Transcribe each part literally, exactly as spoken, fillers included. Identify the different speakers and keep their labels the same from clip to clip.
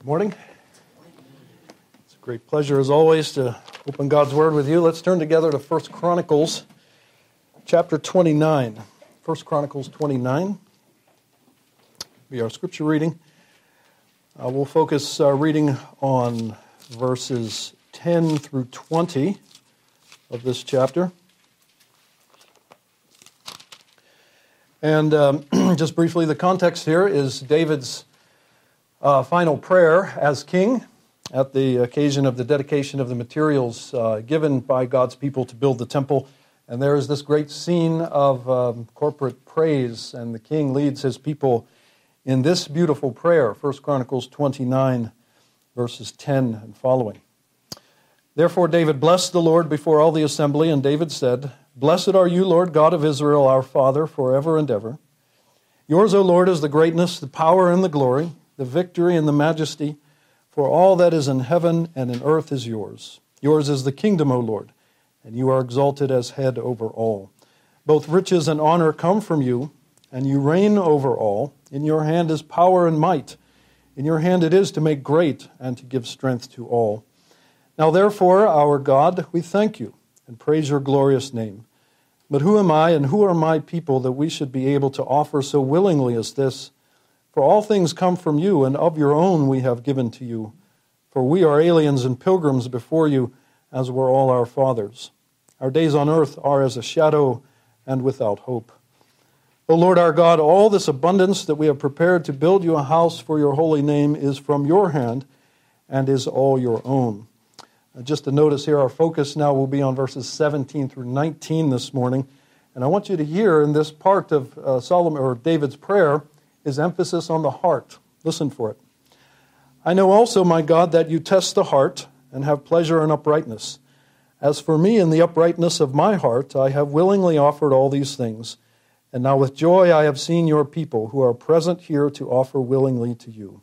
Speaker 1: Morning. It's a great pleasure, as always, to open God's Word with you. Let's turn together to First Chronicles, chapter twenty-nine. First Chronicles twenty-nine be our scripture reading. Uh, we'll focus our reading on verses ten through twenty of this chapter. And um, just briefly, the context here is David's Uh, final prayer as king at the occasion of the dedication of the materials uh, given by God's people to build the temple. And there is this great scene of um, corporate praise, and the king leads his people in this beautiful prayer, First Chronicles twenty-nine, verses ten and following. Therefore David blessed the Lord before all the assembly, and David said, Blessed are you, Lord God of Israel, our Father, forever and ever. Yours, O Lord, is the greatness, the power, and the glory, the victory and the majesty, for all that is in heaven and in earth is yours. Yours is the kingdom, O Lord, and you are exalted as head over all. Both riches and honor come from you, and you reign over all. In your hand is power and might. In your hand it is to make great and to give strength to all. Now therefore, our God, we thank you and praise your glorious name. But who am I and who are my people that we should be able to offer so willingly as this? For all things come from you, and of your own we have given to you. For we are aliens and pilgrims before you, as were all our fathers. Our days on earth are as a shadow and without hope. O Lord our God, all this abundance that we have prepared to build you a house for your holy name is from your hand and is all your own. Uh, just to notice here, our focus now will be on verses seventeen through nineteen this morning. And I want you to hear in this part of uh, Solomon or David's prayer his emphasis on the heart. Listen for it. I know also, my God, that you test the heart and have pleasure in uprightness. As for me, in the uprightness of my heart, I have willingly offered all these things. And now with joy I have seen your people who are present here to offer willingly to you.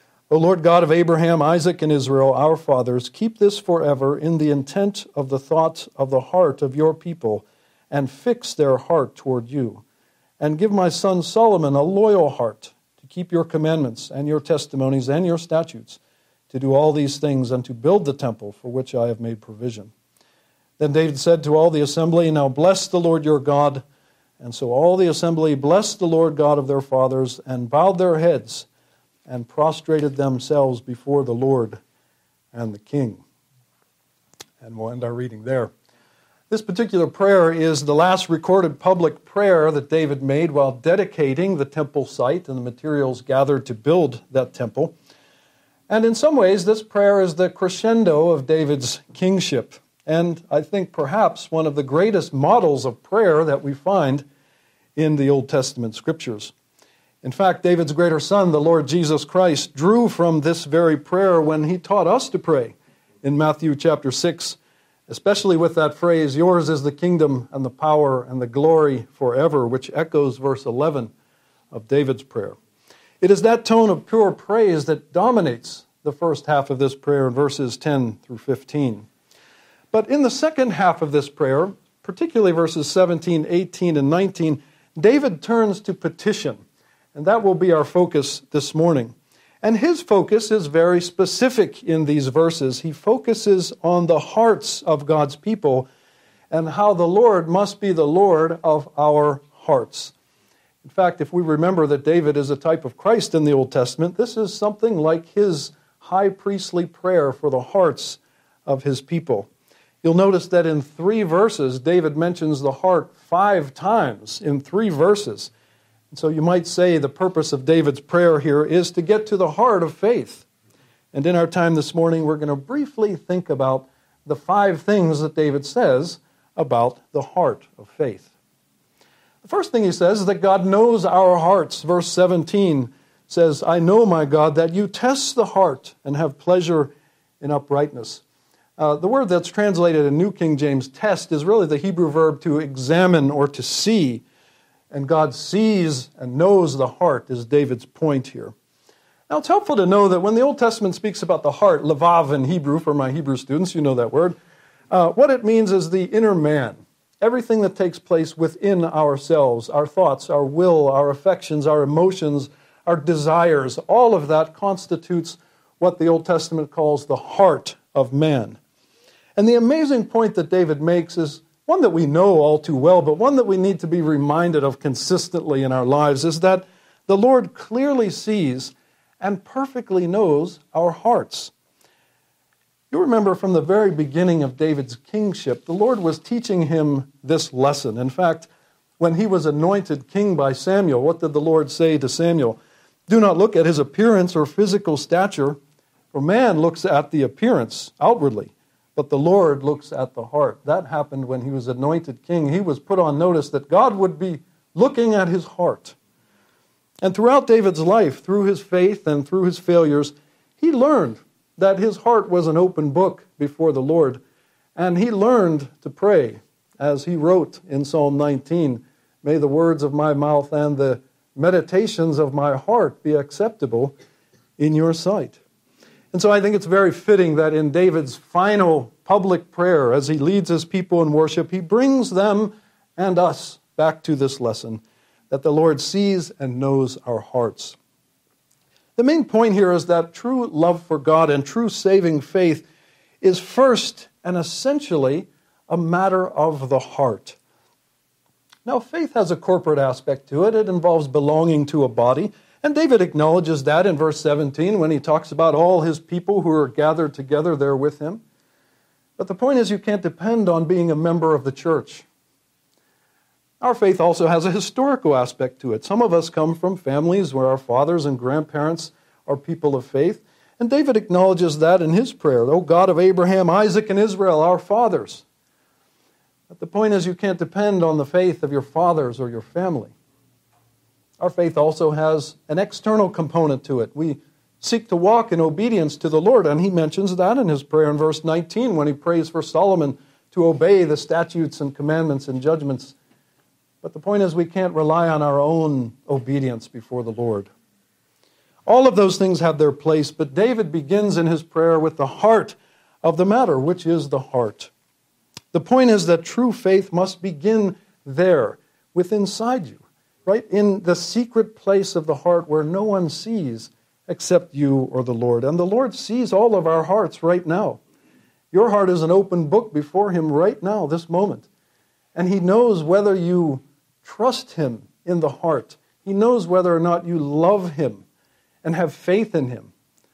Speaker 1: O Lord God of Abraham, Isaac, and Israel, our fathers, keep this forever in the intent of the thought of the heart of your people, and fix their heart toward you. And give my son Solomon a loyal heart to keep your commandments and your testimonies and your statutes, to do all these things and to build the temple for which I have made provision. Then David said to all the assembly, Now bless the Lord your God. And so all the assembly blessed the Lord God of their fathers and bowed their heads and prostrated themselves before the Lord and the king. And we'll end our reading there. This particular prayer is the last recorded public prayer that David made while dedicating the temple site and the materials gathered to build that temple. And in some ways, this prayer is the crescendo of David's kingship, and I think perhaps one of the greatest models of prayer that we find in the Old Testament scriptures. In fact, David's greater son, the Lord Jesus Christ, drew from this very prayer when he taught us to pray in Matthew chapter six, especially with that phrase, yours is the kingdom and the power and the glory forever, which echoes verse eleven of David's prayer. It is that tone of pure praise that dominates the first half of this prayer in verses ten through fifteen. But in the second half of this prayer, particularly verses seventeen, eighteen, and nineteen, David turns to petition, and that will be our focus this morning. And his focus is very specific in these verses. He focuses on the hearts of God's people and how the Lord must be the Lord of our hearts. In fact, if we remember that David is a type of Christ in the Old Testament, this is something like his high priestly prayer for the hearts of his people. You'll notice that in three verses, David mentions the heart five times in three verses. And so you might say the purpose of David's prayer here is to get to the heart of faith. And in our time this morning, we're going to briefly think about the five things that David says about the heart of faith. The first thing he says is that God knows our hearts. Verse seventeen says, I know, my God, that you test the heart and have pleasure in uprightness. Uh, the word that's translated in New King James, test, is really the Hebrew verb to examine or to see. And God sees and knows the heart, is David's point here. Now, it's helpful to know that when the Old Testament speaks about the heart, levav in Hebrew, for my Hebrew students, you know that word, uh, what it means is the inner man. Everything that takes place within ourselves, our thoughts, our will, our affections, our emotions, our desires, all of that constitutes what the Old Testament calls the heart of man. And the amazing point that David makes is one that we know all too well, but one that we need to be reminded of consistently in our lives, is that the Lord clearly sees and perfectly knows our hearts. You remember from the very beginning of David's kingship, the Lord was teaching him this lesson. In fact, when he was anointed king by Samuel, what did the Lord say to Samuel? Do not look at his appearance or physical stature, for man looks at the appearance outwardly, but the Lord looks at the heart. That happened when he was anointed king. He was put on notice that God would be looking at his heart. And throughout David's life, through his faith and through his failures, he learned that his heart was an open book before the Lord. And he learned to pray, as he wrote in Psalm nineteen, "May the words of my mouth and the meditations of my heart be acceptable in your sight." And so I think it's very fitting that in David's final public prayer, as he leads his people in worship, he brings them and us back to this lesson, that the Lord sees and knows our hearts. The main point here is that true love for God and true saving faith is first and essentially a matter of the heart. Now, faith has a corporate aspect to it. It involves belonging to a body. And David acknowledges that in verse seventeen when he talks about all his people who are gathered together there with him. But the point is, you can't depend on being a member of the church. Our faith also has a historical aspect to it. Some of us come from families where our fathers and grandparents are people of faith. And David acknowledges that in his prayer. O God of Abraham, Isaac, and Israel, our fathers. But the point is, you can't depend on the faith of your fathers or your family. Our faith also has an external component to it. We seek to walk in obedience to the Lord, and he mentions that in his prayer in verse nineteen when he prays for Solomon to obey the statutes and commandments and judgments. But the point is, we can't rely on our own obedience before the Lord. All of those things have their place, but David begins in his prayer with the heart of the matter, which is the heart. The point is that true faith must begin there, within inside you. Right in the secret place of the heart where no one sees except you or the Lord. And the Lord sees all of our hearts right now. Your heart is an open book before him right now, this moment. And he knows whether you trust him in the heart. He knows whether or not you love him and have faith in him.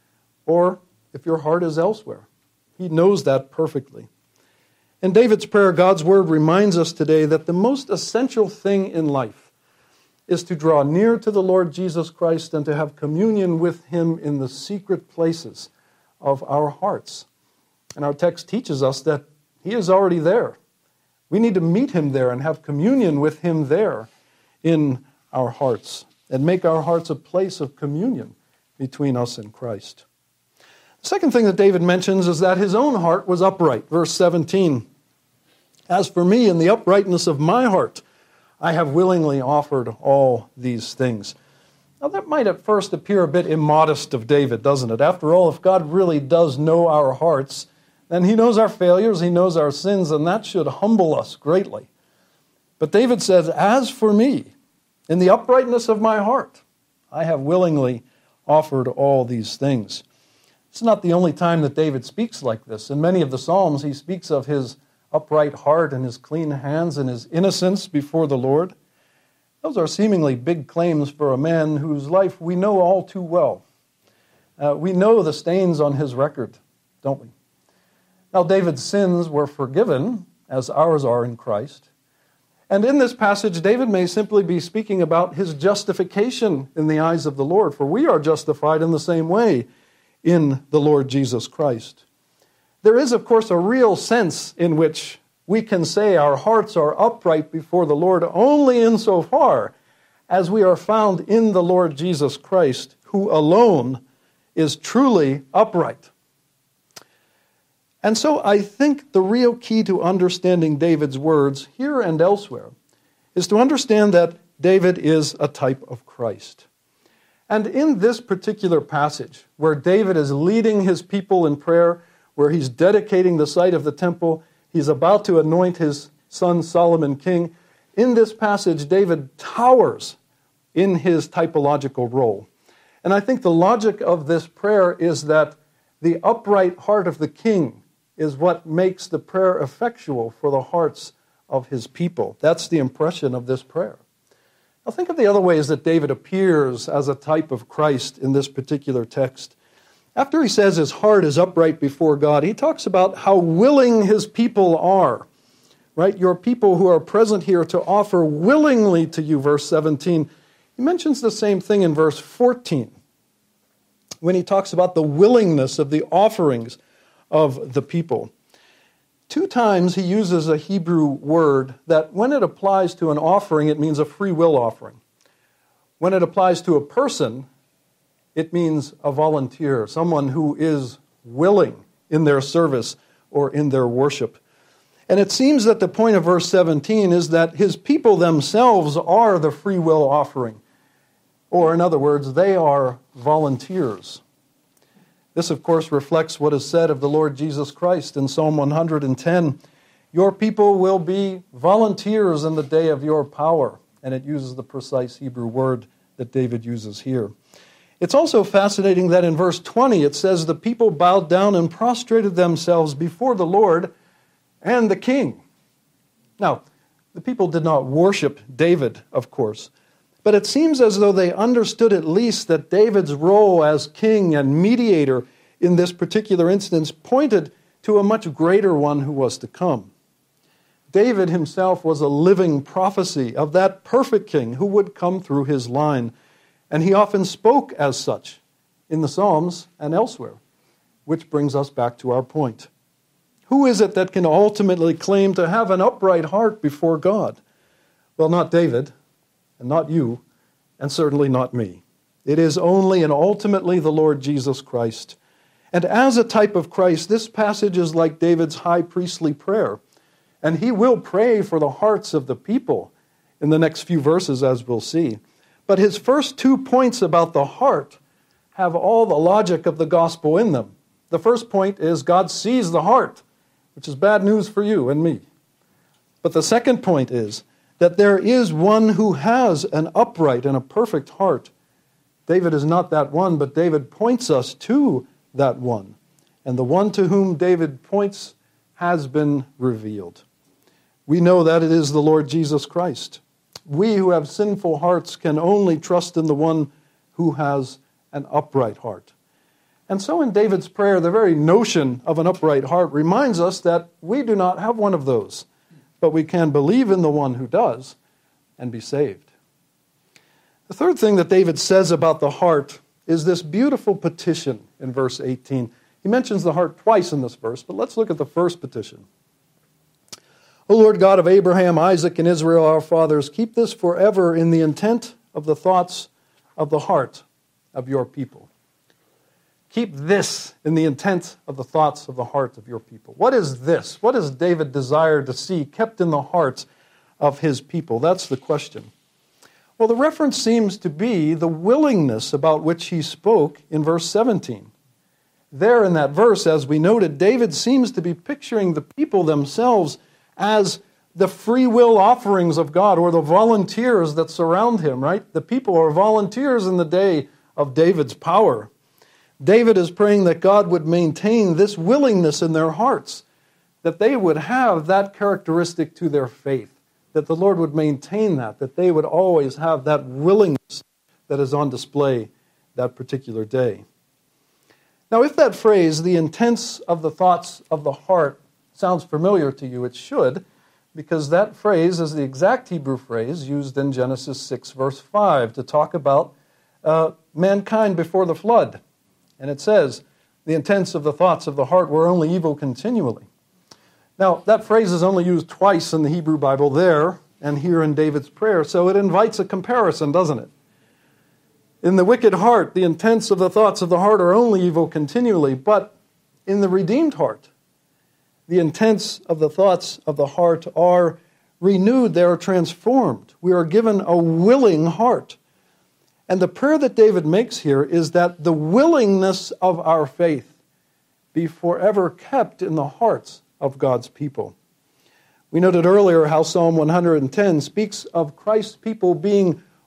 Speaker 1: Or if your heart is elsewhere. He knows that perfectly. In David's prayer, God's word reminds us today that the most essential thing in life is to draw near to the Lord Jesus Christ and to have communion with him in the secret places of our hearts. And our text teaches us that he is already there. We need to meet him there and have communion with him there in our hearts and make our hearts a place of communion between us and Christ. The second thing that David mentions is that his own heart was upright. Verse seventeen, "As for me, in the uprightness of my heart, I have willingly offered all these things." Now that might at first appear a bit immodest of David, doesn't it? After all, if God really does know our hearts, then he knows our failures, he knows our sins, and that should humble us greatly. But David says, "As for me, in the uprightness of my heart, I have willingly offered all these things." It's not the only time that David speaks like this. In many of the Psalms, he speaks of his upright heart and his clean hands and his innocence before the Lord. Those are seemingly big claims for a man whose life we know all too well. Uh, we know the stains on his record, don't we? Now, David's sins were forgiven, as ours are in Christ. And in this passage, David may simply be speaking about his justification in the eyes of the Lord, for we are justified in the same way in the Lord Jesus Christ. There is, of course, a real sense in which we can say our hearts are upright before the Lord only insofar as we are found in the Lord Jesus Christ, who alone is truly upright. And so I think the real key to understanding David's words here and elsewhere is to understand that David is a type of Christ. And in this particular passage, where David is leading his people in prayer, where he's dedicating the site of the temple, he's about to anoint his son Solomon king. In this passage, David towers in his typological role. And I think the logic of this prayer is that the upright heart of the king is what makes the prayer effectual for the hearts of his people. That's the impression of this prayer. Now think of the other ways that David appears as a type of Christ in this particular text. After he says his heart is upright before God, he talks about how willing his people are. Right? Your people who are present here to offer willingly to you, verse seventeen. He mentions the same thing in verse fourteen when he talks about the willingness of the offerings of the people. Two times he uses a Hebrew word that when it applies to an offering, it means a free will offering. When it applies to a person, it means a volunteer, someone who is willing in their service or in their worship. And it seems that the point of verse seventeen is that his people themselves are the free will offering. Or in other words, they are volunteers. This, of course, reflects what is said of the Lord Jesus Christ in Psalm one hundred ten. Your people will be volunteers in the day of your power. And it uses the precise Hebrew word that David uses here. It's also fascinating that in verse twenty it says the people bowed down and prostrated themselves before the Lord and the king. Now, the people did not worship David, of course, but it seems as though they understood at least that David's role as king and mediator in this particular instance pointed to a much greater one who was to come. David himself was a living prophecy of that perfect king who would come through his line, and he often spoke as such in the Psalms and elsewhere, which brings us back to our point. Who is it that can ultimately claim to have an upright heart before God? Well, not David, and not you, and certainly not me. It is only and ultimately the Lord Jesus Christ. And as a type of Christ, this passage is like David's high priestly prayer. And he will pray for the hearts of the people in the next few verses, as we'll see. But his first two points about the heart have all the logic of the gospel in them. The first point is God sees the heart, which is bad news for you and me. But the second point is that there is one who has an upright and a perfect heart. David is not that one, but David points us to that one. And the one to whom David points has been revealed. We know that it is the Lord Jesus Christ. We who have sinful hearts can only trust in the one who has an upright heart. And so in David's prayer, the very notion of an upright heart reminds us that we do not have one of those, but we can believe in the one who does and be saved. The third thing that David says about the heart is this beautiful petition in verse eighteen. He mentions the heart twice in this verse, but let's look at the first petition. O Lord God of Abraham, Isaac, and Israel, our fathers, keep this forever in the intent of the thoughts of the heart of your people. Keep this in the intent of the thoughts of the heart of your people. What is this? What does David desire to see kept in the hearts of his people? That's the question. Well, the reference seems to be the willingness about which he spoke in verse seventeen. There in that verse, as we noted, David seems to be picturing the people themselves as the free will offerings of God, or the volunteers that surround him, right? The people are volunteers in the day of David's power. David is praying that God would maintain this willingness in their hearts, that they would have that characteristic to their faith, that the Lord would maintain that, that they would always have that willingness that is on display that particular day. Now, if that phrase, the intents of the thoughts of the heart, sounds familiar to you, it should, because that phrase is the exact Hebrew phrase used in Genesis six, verse five, to talk about uh, mankind before the flood. And it says, the intents of the thoughts of the heart were only evil continually. Now, that phrase is only used twice in the Hebrew Bible there and here in David's prayer, so it invites a comparison, doesn't it? In the wicked heart, the intents of the thoughts of the heart are only evil continually, but in the redeemed heart, the intents of the thoughts of the heart are renewed, they are transformed. We are given a willing heart. And the prayer that David makes here is that the willingness of our faith be forever kept in the hearts of God's people. We noted earlier how Psalm one hundred ten speaks of Christ's people being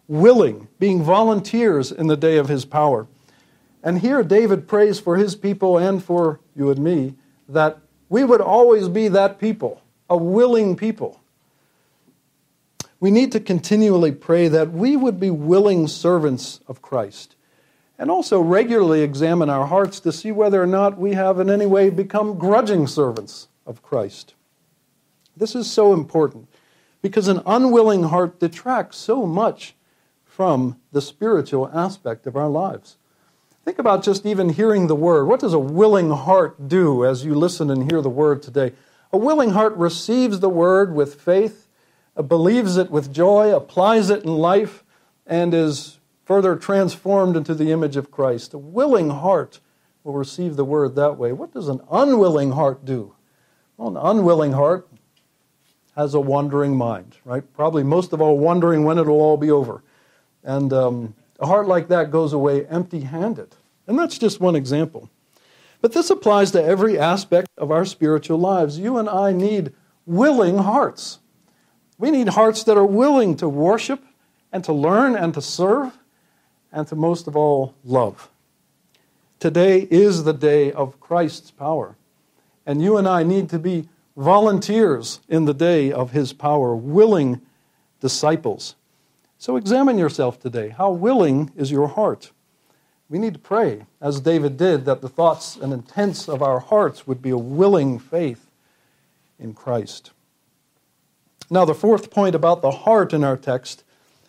Speaker 1: willing, being volunteers in the day of his power. And here David prays for his people and for you and me that we would always be that people, a willing people. We need to continually pray that we would be willing servants of Christ, and also regularly examine our hearts to see whether or not we have in any way become grudging servants of Christ. This is so important because an unwilling heart detracts so much from the spiritual aspect of our lives. Think about just even hearing the word. What does a willing heart do as you listen and hear the word today? A willing heart receives the word with faith, believes it with joy, applies it in life, and is further transformed into the image of Christ. A willing heart will receive the word that way. What does an unwilling heart do? Well, an unwilling heart has a wandering mind, right? Probably most of all wondering when it'll all be over. And um, a heart like that goes away empty-handed. And that's just one example. But this applies to every aspect of our spiritual lives. You and I need willing hearts. We need hearts that are willing to worship and to learn and to serve and to most of all love. Today is the day of Christ's power. And you and I need to be volunteers in the day of his power, willing disciples. So examine yourself today. How willing is your heart? We need to pray, as David did, that the thoughts and intents of our hearts would be a willing faith in Christ. Now, the fourth point about the heart in our text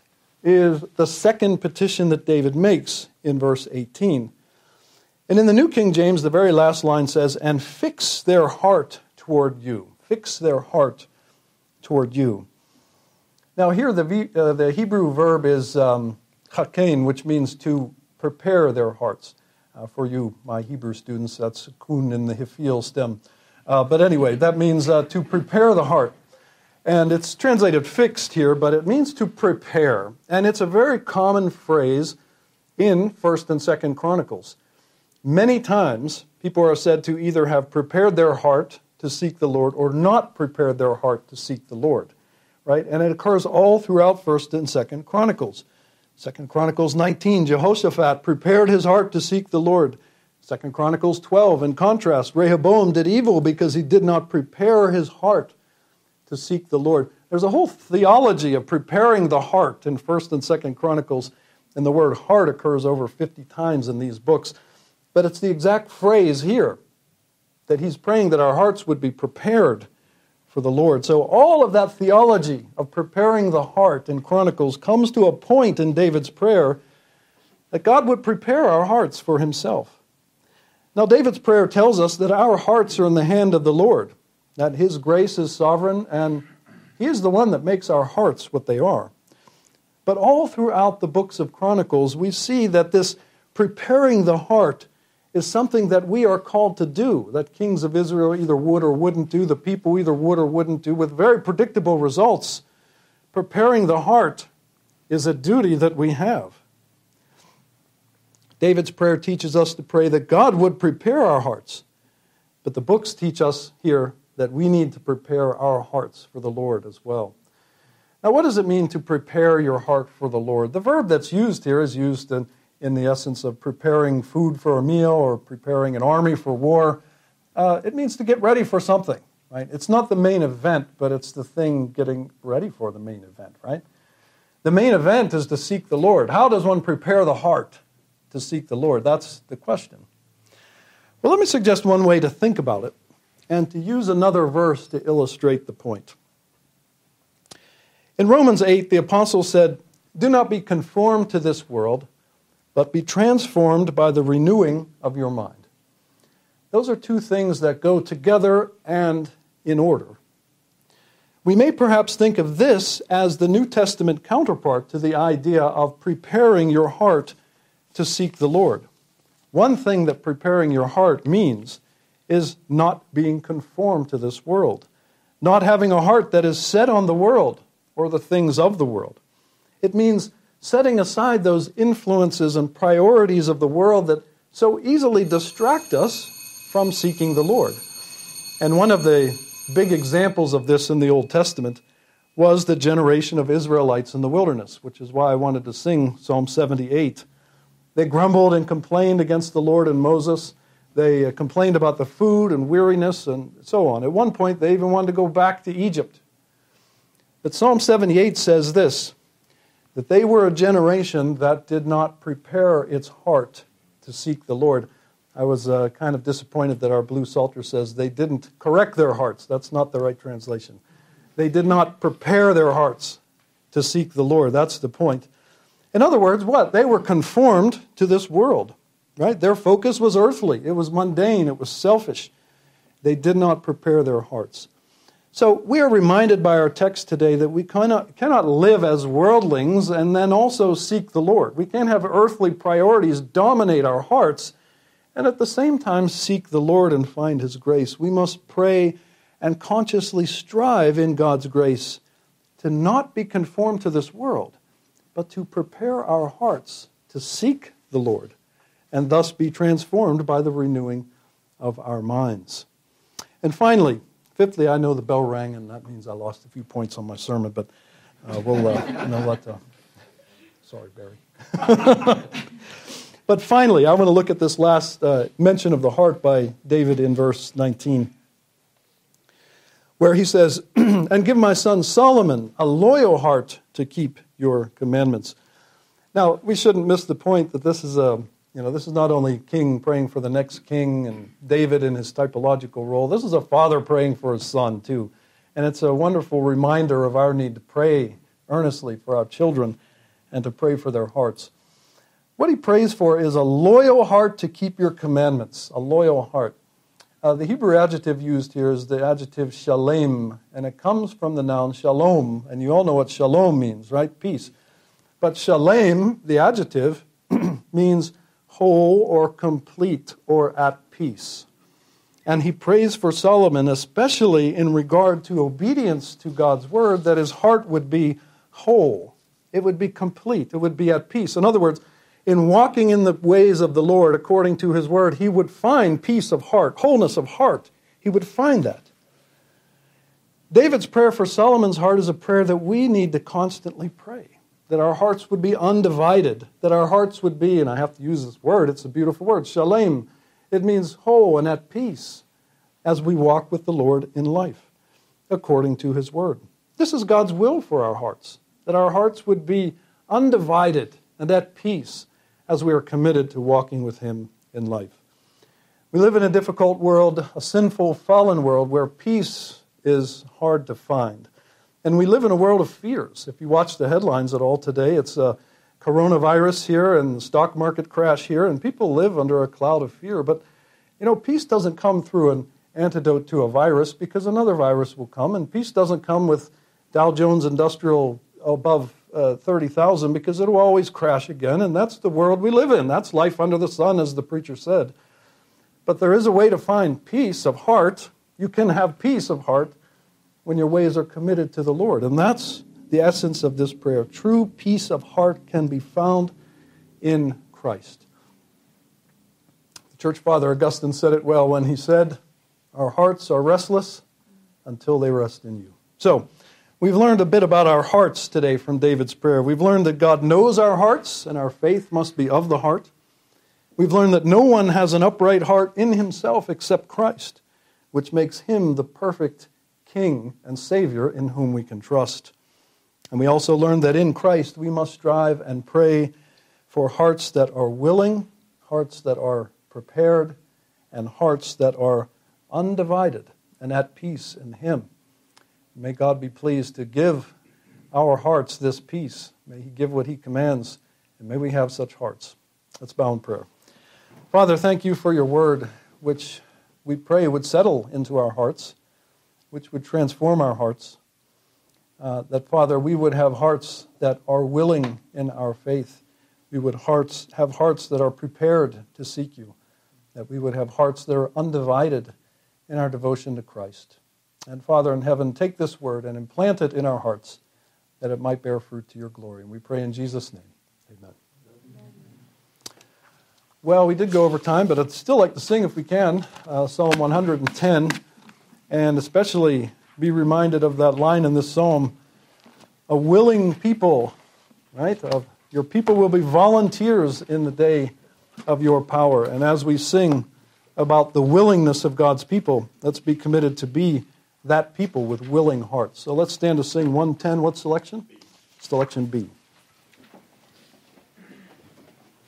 Speaker 1: is the second petition that David makes in verse eighteen. And in the New King James, the very last line says, "And fix their heart toward you." Fix their heart toward you. Now here the, uh, the Hebrew verb is um, chakein, which means to prepare their hearts. Uh, for you, my Hebrew students, that's kun in the hifil stem. Uh, but anyway, that means uh, to prepare the heart. And it's translated fixed here, but it means to prepare. And it's a very common phrase in First and Second Chronicles. Many times, people are said to either have prepared their heart to seek the Lord or not prepared their heart to seek the Lord. Right? And it occurs all throughout First and Second Chronicles. Second Chronicles nineteen, Jehoshaphat prepared his heart to seek the Lord. Second Chronicles twelve, in contrast, Rehoboam did evil because he did not prepare his heart to seek the Lord. There's a whole theology of preparing the heart in First and Second Chronicles, and the word heart occurs over fifty times in these books. But it's the exact phrase here, that he's praying that our hearts would be prepared for the Lord. So all of that theology of preparing the heart in Chronicles comes to a point in David's prayer that God would prepare our hearts for himself. Now, David's prayer tells us that our hearts are in the hand of the Lord, that his grace is sovereign, and he is the one that makes our hearts what they are. But all throughout the books of Chronicles, we see that this preparing the heart is something that we are called to do, that kings of Israel either would or wouldn't do, the people either would or wouldn't do, with very predictable results. Preparing the heart is a duty that we have. David's prayer teaches us to pray that God would prepare our hearts, but the books teach us here that we need to prepare our hearts for the Lord as well. Now, what does it mean to prepare your heart for the Lord? The verb that's used here is used in in the essence of preparing food for a meal or preparing an army for war. Uh, it means to get ready for something, right? It's not the main event, but it's the thing getting ready for the main event, right? The main event is to seek the Lord. How does one prepare the heart to seek the Lord? That's the question. Well, let me suggest one way to think about it and to use another verse to illustrate the point. In Romans eight, the apostle said, "Do not be conformed to this world, but be transformed by the renewing of your mind." Those are two things that go together and in order. We may perhaps think of this as the New Testament counterpart to the idea of preparing your heart to seek the Lord. One thing that preparing your heart means is not being conformed to this world, not having a heart that is set on the world or the things of the world. It means setting aside those influences and priorities of the world that so easily distract us from seeking the Lord. And one of the big examples of this in the Old Testament was the generation of Israelites in the wilderness, which is why I wanted to sing Psalm seventy-eight. They grumbled and complained against the Lord and Moses. They uh, complained about the food and weariness and so on. At one point, they even wanted to go back to Egypt. But Psalm seventy-eight says this, that they were a generation that did not prepare its heart to seek the Lord. I was uh, kind of disappointed that our Blue Psalter says they didn't correct their hearts. That's not the right translation. They did not prepare their hearts to seek the Lord. That's the point. In other words, what? They were conformed to this world, right? Their focus was earthly. It was mundane. It was selfish. They did not prepare their hearts. So we are reminded by our text today that we cannot, cannot live as worldlings and then also seek the Lord. We can't have earthly priorities dominate our hearts and at the same time seek the Lord and find His grace. We must pray and consciously strive in God's grace to not be conformed to this world, but to prepare our hearts to seek the Lord and thus be transformed by the renewing of our minds. And finally, fifthly, I know the bell rang, and that means I lost a few points on my sermon, but uh, we'll, uh, you know what, uh, sorry, Barry. But finally, I want to look at this last uh, mention of the heart by David in verse nineteen, where he says, and give my son Solomon a loyal heart to keep your commandments. Now, we shouldn't miss the point that this is a, you know, this is not only king praying for the next king and David in his typological role. This is a father praying for his son, too. And it's a wonderful reminder of our need to pray earnestly for our children and to pray for their hearts. What he prays for is a loyal heart to keep your commandments, a loyal heart. Uh, the Hebrew adjective used here is the adjective shalem, and it comes from the noun shalom, and you all know what shalom means, right? Peace. But shalem, the adjective, means whole or complete or at peace. And he prays for Solomon, especially in regard to obedience to God's word, that his heart would be whole. It would be complete. It would be at peace. In other words, in walking in the ways of the Lord according to his word, he would find peace of heart, wholeness of heart. He would find that. David's prayer for Solomon's heart is a prayer that we need to constantly pray, that our hearts would be undivided, that our hearts would be, and I have to use this word, it's a beautiful word, shalem. It means whole and at peace as we walk with the Lord in life, according to his word. This is God's will for our hearts, that our hearts would be undivided and at peace as we are committed to walking with him in life. We live in a difficult world, a sinful, fallen world, where peace is hard to find. And we live in a world of fears. If you watch the headlines at all today, it's a coronavirus here and the stock market crash here, and people live under a cloud of fear. But, you know, peace doesn't come through an antidote to a virus, because another virus will come, and peace doesn't come with Dow Jones Industrial above uh, thirty thousand, because it will always crash again, and that's the world we live in. That's life under the sun, as the preacher said. But there is a way to find peace of heart. You can have peace of heart when your ways are committed to the Lord, and that's the essence of this prayer. True peace of heart can be found in Christ. The church father Augustine said it well when he said, "Our hearts are restless until they rest in you." So, we've learned a bit about our hearts today from David's prayer. We've learned that God knows our hearts, and our faith must be of the heart. We've learned that no one has an upright heart in himself except Christ, which makes him the perfect King and Savior in whom we can trust. And we also learned that in Christ we must strive and pray for hearts that are willing, hearts that are prepared, and hearts that are undivided and at peace in him. May God be pleased to give our hearts this peace. May he give what he commands, and may we have such hearts. Let's bow in prayer. Father, thank you for your word, which we pray would settle into our hearts, which would transform our hearts. Uh, that, Father, we would have hearts that are willing in our faith. We would hearts have hearts that are prepared to seek you. That we would have hearts that are undivided in our devotion to Christ. And Father in heaven, take this word and implant it in our hearts, that it might bear fruit to your glory. And we pray in Jesus' name. Amen. Amen. Well, we did go over time, but I'd still like to sing, if we can, uh, Psalm one ten, and especially be reminded of that line in this psalm a willing people, right? Of your people will be volunteers in the day of your power. And as we sing about the willingness of God's people, let's be committed to be that people with willing hearts. So let's stand to sing one ten. What selection? Selection B.